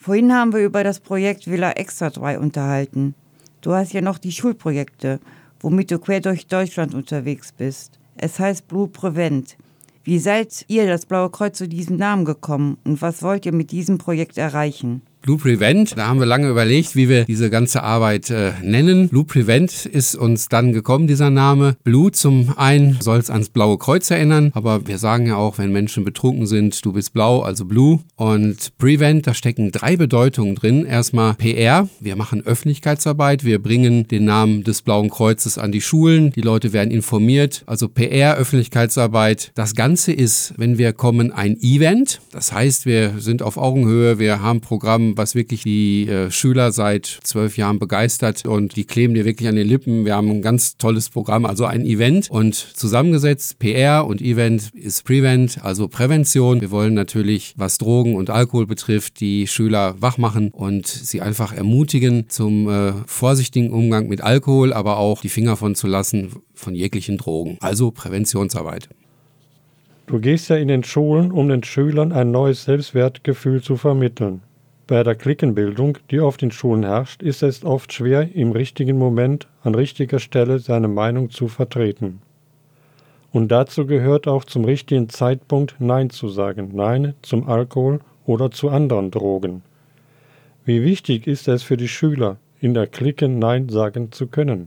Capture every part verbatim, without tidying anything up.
Vorhin haben wir über das Projekt Villa Extra drei unterhalten. Du hast ja noch die Schulprojekte, womit du quer durch Deutschland unterwegs bist. Es heißt Blue Prevent. Wie seid ihr, das Blaue Kreuz, zu diesem Namen gekommen und was wollt ihr mit diesem Projekt erreichen? Blue Prevent, da haben wir lange überlegt, wie wir diese ganze Arbeit äh, nennen. Blue Prevent ist uns dann gekommen, dieser Name. Blue zum einen soll es ans Blaue Kreuz erinnern, aber wir sagen ja auch, wenn Menschen betrunken sind, du bist blau, also Blue. Und Prevent, da stecken drei Bedeutungen drin. Erstmal P R, wir machen Öffentlichkeitsarbeit, wir bringen den Namen des Blauen Kreuzes an die Schulen, die Leute werden informiert. Also P R, Öffentlichkeitsarbeit. Das Ganze ist, wenn wir kommen, ein Event. Das heißt, wir sind auf Augenhöhe, wir haben Programm, was wirklich die äh, Schüler seit zwölf Jahren begeistert und die kleben dir wirklich an den Lippen. Wir haben ein ganz tolles Programm, also ein Event und zusammengesetzt P R und Event ist Prevent, also Prävention. Wir wollen natürlich, was Drogen und Alkohol betrifft, die Schüler wach machen und sie einfach ermutigen zum äh, vorsichtigen Umgang mit Alkohol, aber auch die Finger von zu lassen von jeglichen Drogen. Also Präventionsarbeit. Du gehst ja in den Schulen, um den Schülern ein neues Selbstwertgefühl zu vermitteln. Bei der Cliquenbildung, die oft in Schulen herrscht, ist es oft schwer, im richtigen Moment an richtiger Stelle seine Meinung zu vertreten. Und dazu gehört auch zum richtigen Zeitpunkt Nein zu sagen, Nein zum Alkohol oder zu anderen Drogen. Wie wichtig ist es für die Schüler, in der Clique Nein sagen zu können?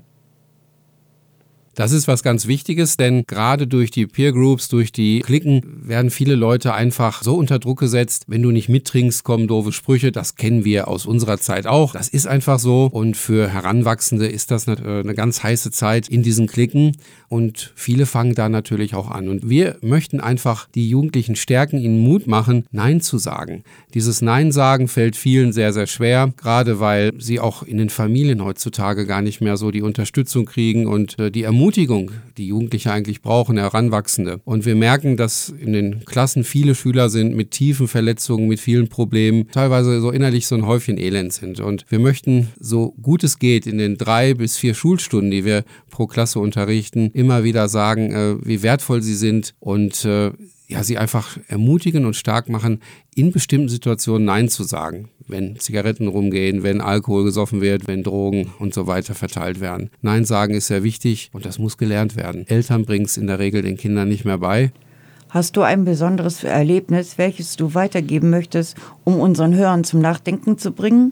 Das ist was ganz Wichtiges, denn gerade durch die Peer Groups, durch die Cliquen werden viele Leute einfach so unter Druck gesetzt, wenn du nicht mittrinkst, kommen doofe Sprüche. Das kennen wir aus unserer Zeit auch. Das ist einfach so und für Heranwachsende ist das eine ganz heiße Zeit in diesen Cliquen und viele fangen da natürlich auch an. Und wir möchten einfach die Jugendlichen stärken, ihnen Mut machen, Nein zu sagen. Dieses Nein sagen fällt vielen sehr, sehr schwer, gerade weil sie auch in den Familien heutzutage gar nicht mehr so die Unterstützung kriegen und die Ermutigung, Ermutigung, die Jugendliche eigentlich brauchen, Heranwachsende. Und wir merken, dass in den Klassen viele Schüler sind mit tiefen Verletzungen, mit vielen Problemen, teilweise so innerlich so ein Häufchen Elend sind. Und wir möchten, so gut es geht, in den drei bis vier Schulstunden, die wir pro Klasse unterrichten, immer wieder sagen, äh, wie wertvoll sie sind und äh, ja, sie einfach ermutigen und stark machen, in bestimmten Situationen Nein zu sagen. Wenn Zigaretten rumgehen, wenn Alkohol gesoffen wird, wenn Drogen und so weiter verteilt werden. Nein sagen ist sehr wichtig und das muss gelernt werden. Eltern bringen es in der Regel den Kindern nicht mehr bei. Hast du ein besonderes Erlebnis, welches du weitergeben möchtest, um unseren Hörern zum Nachdenken zu bringen?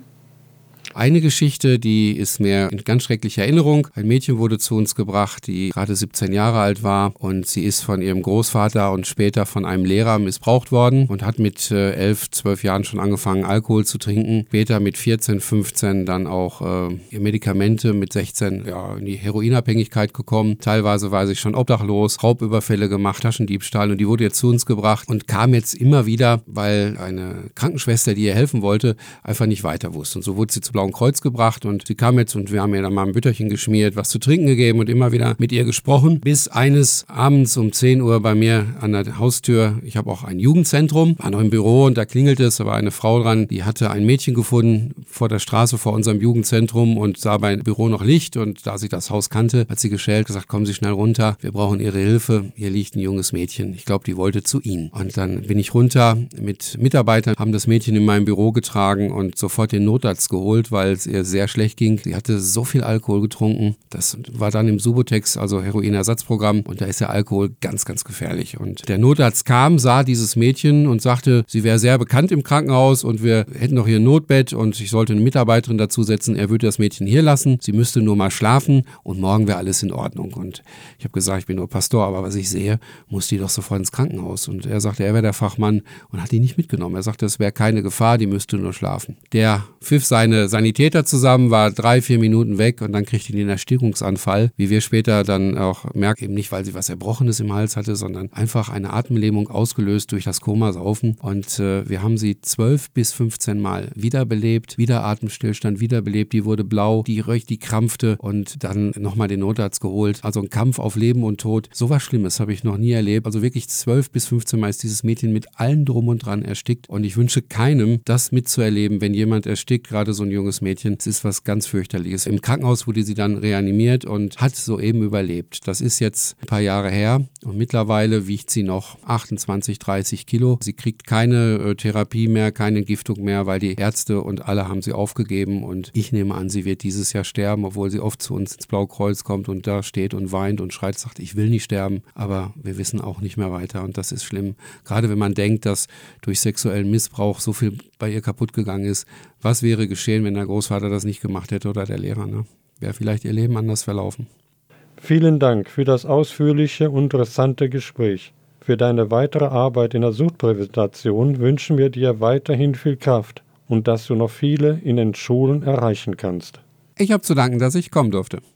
Eine Geschichte, die ist mir in ganz schrecklicher Erinnerung. Ein Mädchen wurde zu uns gebracht, die gerade siebzehn Jahre alt war und sie ist von ihrem Großvater und später von einem Lehrer missbraucht worden und hat mit elf, zwölf Jahren schon angefangen, Alkohol zu trinken. Später mit vierzehn, fünfzehn dann auch äh, Medikamente, mit sechzehn ja, in die Heroinabhängigkeit gekommen. Teilweise war sie schon obdachlos, Raubüberfälle gemacht, Taschendiebstahl und die wurde jetzt zu uns gebracht und kam jetzt immer wieder, weil eine Krankenschwester, die ihr helfen wollte, einfach nicht weiter wusste. Und so wurde sie zu Blauen Kreuz gebracht und sie kam jetzt und wir haben ihr dann mal ein Bütterchen geschmiert, was zu trinken gegeben und immer wieder mit ihr gesprochen, bis eines Abends um zehn Uhr bei mir an der Haustür, ich habe auch ein Jugendzentrum, war noch im Büro und da klingelte es, da war eine Frau dran, die hatte ein Mädchen gefunden vor der Straße vor unserem Jugendzentrum und sah beim Büro noch Licht und da sie das Haus kannte, hat sie geschellt, gesagt, kommen Sie schnell runter, wir brauchen Ihre Hilfe, hier liegt ein junges Mädchen, ich glaube, die wollte zu Ihnen. Und dann bin ich runter mit Mitarbeitern, haben das Mädchen in meinem Büro getragen und sofort den Notarzt geholt, weil es ihr sehr schlecht ging. Sie hatte so viel Alkohol getrunken. Das war dann im Subutex, also Heroinersatzprogramm. Und da ist der Alkohol ganz, ganz gefährlich. Und der Notarzt kam, sah dieses Mädchen und sagte, sie wäre sehr bekannt im Krankenhaus und wir hätten noch hier ein Notbett und ich sollte eine Mitarbeiterin dazusetzen. Er würde das Mädchen hier lassen. Sie müsste nur mal schlafen und morgen wäre alles in Ordnung. Und ich habe gesagt, ich bin nur Pastor, aber was ich sehe, muss die doch sofort ins Krankenhaus. Und er sagte, er wäre der Fachmann und hat die nicht mitgenommen. Er sagte, es wäre keine Gefahr, die müsste nur schlafen. Der pfiff seine Sanitäter zusammen, war drei, vier Minuten weg und dann kriegte die einen Erstickungsanfall, wie wir später dann auch merken, eben nicht, weil sie was Erbrochenes im Hals hatte, sondern einfach eine Atemlähmung ausgelöst durch das Komasaufen und äh, wir haben sie zwölf bis fünfzehn Mal wiederbelebt, wieder Atemstillstand, wiederbelebt, die wurde blau, die röch, die krampfte und dann nochmal den Notarzt geholt, also ein Kampf auf Leben und Tod, so was Schlimmes habe ich noch nie erlebt, also wirklich zwölf bis fünfzehn Mal ist dieses Mädchen mit allem drum und dran erstickt und ich wünsche keinem, das mitzuerleben, wenn jemand erstickt, gerade so ein junges junges Mädchen. Es ist was ganz fürchterliches. Im Krankenhaus wurde sie dann reanimiert und hat soeben überlebt. Das ist jetzt ein paar Jahre her und mittlerweile wiegt sie noch achtundzwanzig, dreißig Kilo. Sie kriegt keine äh, Therapie mehr, keine Entgiftung mehr, weil die Ärzte und alle haben sie aufgegeben und ich nehme an, sie wird dieses Jahr sterben, obwohl sie oft zu uns ins Blaue Kreuz kommt und da steht und weint und schreit, sagt, ich will nicht sterben, aber wir wissen auch nicht mehr weiter und das ist schlimm. Gerade wenn man denkt, dass durch sexuellen Missbrauch so viel bei ihr kaputt gegangen ist. Was wäre geschehen, wenn der Großvater das nicht gemacht hätte oder der Lehrer? Ne? Wäre vielleicht ihr Leben anders verlaufen. Vielen Dank für das ausführliche und interessante Gespräch. Für deine weitere Arbeit in der Suchtprävention wünschen wir dir weiterhin viel Kraft und dass du noch viele in den Schulen erreichen kannst. Ich habe zu danken, dass ich kommen durfte.